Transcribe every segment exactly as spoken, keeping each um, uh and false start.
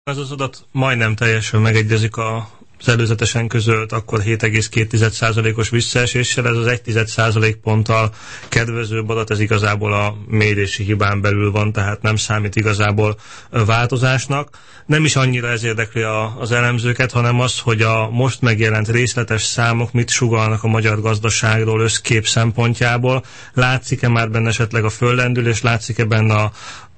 Ez az adat majdnem teljesen megegyezik az előzetesen közölt akkor hét egész két százalékos visszaeséssel, ez az egy százalékponttal kedvezőbb adat, ez igazából a mérési hibán belül van, tehát nem számít igazából változásnak. Nem is annyira ez érdekli a, az elemzőket, hanem az, hogy a most megjelent részletes számok mit sugallnak a magyar gazdaságról összkép szempontjából. Látszik-e már benne esetleg a föllendülés, látszik-e benne a,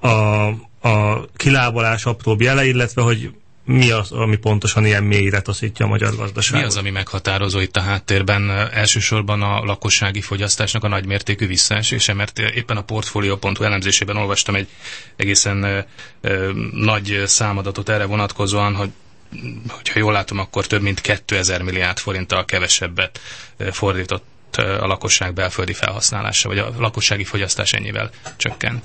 a a kilábalás apróbb jele, illetve hogy mi az, ami pontosan ilyen mélyre taszítja a magyar gazdaságot? Mi az, ami meghatározó itt a háttérben? Elsősorban a lakossági fogyasztásnak a nagymértékű visszaesése, mert éppen a Portfolio pont hu elemzésében olvastam egy egészen ö, ö, nagy számadatot erre vonatkozóan, hogy hogyha jól látom, akkor több mint kétezer milliárd forinttal kevesebbet fordított a lakosság belföldi felhasználása, vagy a lakossági fogyasztás ennyivel csökken.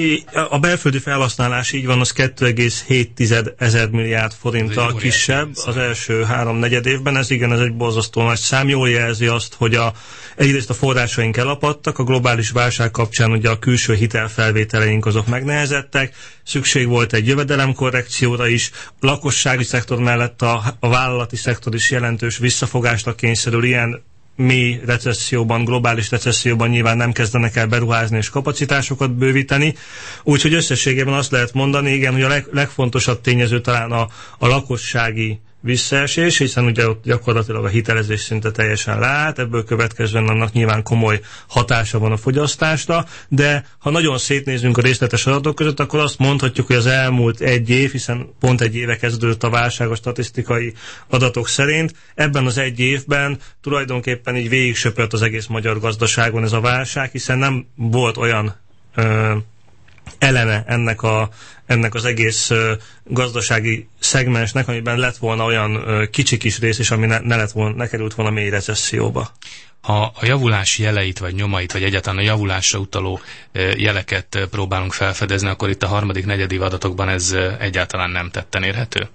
A belföldi felhasználás így van, az két egész hét ezer milliárd forinttal kisebb az első három negyed évben. Ez igen, ez egy borzasztó nagy szám. Jól jelzi azt, hogy a, egyrészt a forrásaink elapadtak, a globális válság kapcsán ugye a külső hitelfelvételeink azok megnehezettek, szükség volt egy jövedelemkorrekcióra is, a lakossági szektor mellett a, a vállalati szektor is jelentős visszafogásra kényszerül, ilyen mély recesszióban, globális recesszióban nyilván nem kezdenek el beruházni és kapacitásokat bővíteni. Úgyhogy összességében azt lehet mondani, igen, hogy a leg, legfontosabb tényező talán a, a lakossági visszaesés, hiszen ugye ott gyakorlatilag a hitelezés szinte teljesen leállt, ebből következően annak nyilván komoly hatása van a fogyasztásra, de ha nagyon szétnézünk a részletes adatok között, akkor azt mondhatjuk, hogy az elmúlt egy év, hiszen pont egy éve kezdődött a válság a statisztikai adatok szerint, ebben az egy évben tulajdonképpen így végig söpört az egész magyar gazdaságon ez a válság, hiszen nem volt olyan ö, eleme ennek, a, ennek az egész uh, gazdasági szegmensnek, amiben lett volna olyan uh, kicsi kis rész is, ami ne, ne, lett volna, ne került volna mély recesszióba. Ha a javulás jeleit, vagy nyomait, vagy egyáltalán a javulásra utaló uh, jeleket uh, próbálunk felfedezni, akkor itt a harmadik negyedév adatokban ez uh, egyáltalán nem tetten érhető?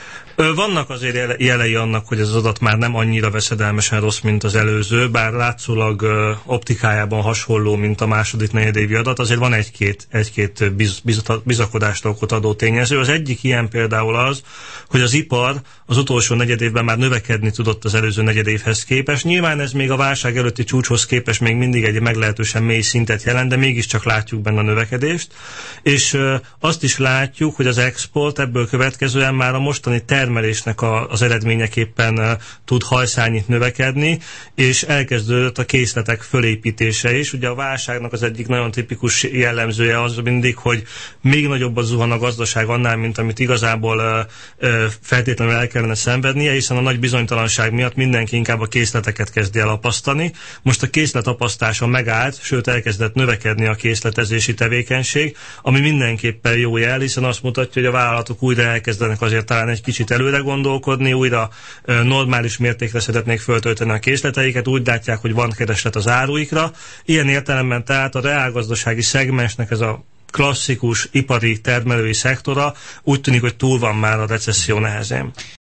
Vannak azért jelei annak, hogy ez az adat már nem annyira veszedelmesen rossz, mint az előző, bár látszólag optikájában hasonló, mint a második negyedévi adat, azért van egy-két, egy-két biz, biz, bizakodásra okot adó tényező. Az egyik ilyen például az, hogy az ipar az utolsó negyedévben már növekedni tudott az előző negyedévhez képest. Nyilván ez még a válság előtti csúcshoz képest még mindig egy meglehetősen mély szintet jelent, de mégiscsak látjuk benne a növekedést. És azt is látjuk, hogy az export ebből következően már a mostani termelésnek a, az eredményeképpen uh, tud hajszányit növekedni, és elkezdődött a készletek fölépítése is. Ugye a válságnak az egyik nagyon tipikus jellemzője az mindig, hogy még nagyobb a zuhan a gazdaság annál, mint amit igazából uh, uh, feltétlenül el kellene szenvednie, hiszen a nagy bizonytalanság miatt mindenki inkább a készleteket kezdi el apasztani. Most a készletapasztása megállt, sőt elkezdett növekedni a készletezési tevékenység, ami mindenképpen jó jel, hiszen azt mutatja, hogy a vállalatok újra elkezdenek azért talán egy kicsit előre gondolkodni, újra normális mértékre szeretnék föltölteni a készleteiket, úgy látják, hogy van kereslet az áruikra. Ilyen értelemben tehát a reálgazdasági szegmensnek ez a klasszikus ipari termelői szektora úgy tűnik, hogy túl van már a recesszió nehezén.